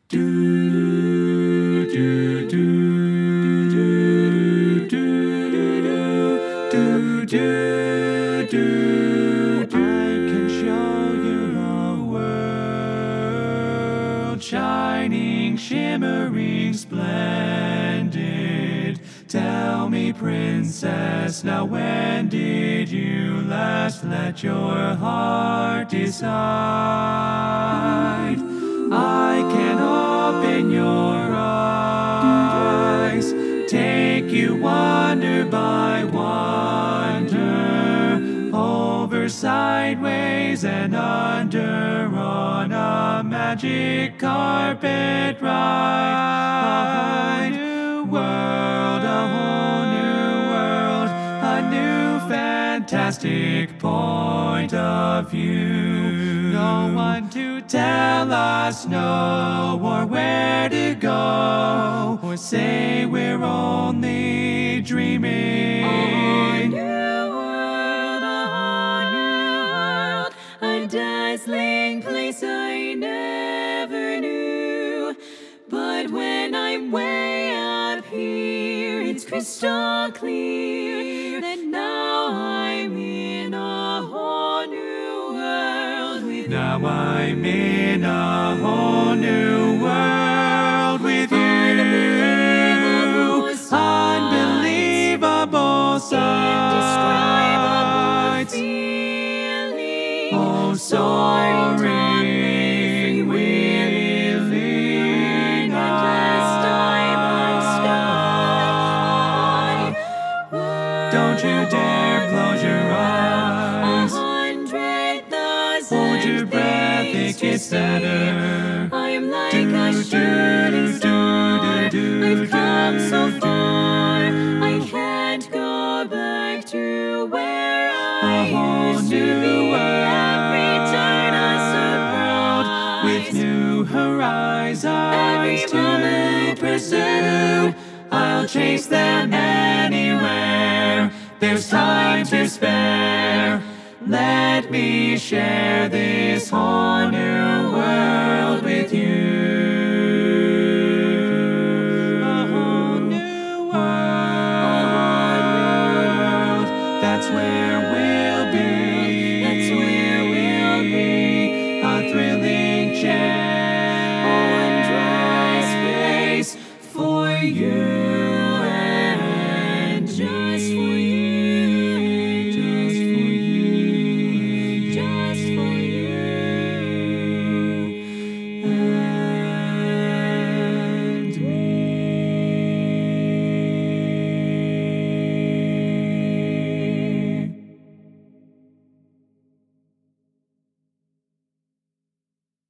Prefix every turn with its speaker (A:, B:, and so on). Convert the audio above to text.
A: Do do do do do do do. I can show you a world shining, shimmering, splendid. Tell me, princess, now when did you last let your heart decide? I can open your eyes, take you wonder by wonder, over, sideways, and under, on a magic carpet ride. A new world, a whole new world, a new fantastic point of view. No one to tell us no, or where to go, or say we're only dreaming.
B: A new world, a dazzling place I never knew. But when I'm way up here, it's crystal clear that now I'm in a whole new world with you.
A: Now I'm in a whole new world with you. Unbelievable sights,
B: feeling,
A: oh, soaring, wheeling
B: sky.
A: Don't you dare close your eyes.
B: 100,000
A: Hold your breath, it gets better.
B: I am like a shooting star. I've come so far. I can't go back to where I used to be. Every turn a surprise,
A: With new horizons to pursue, I'll chase them anywhere. There's time to spare. Let me share this whole new world.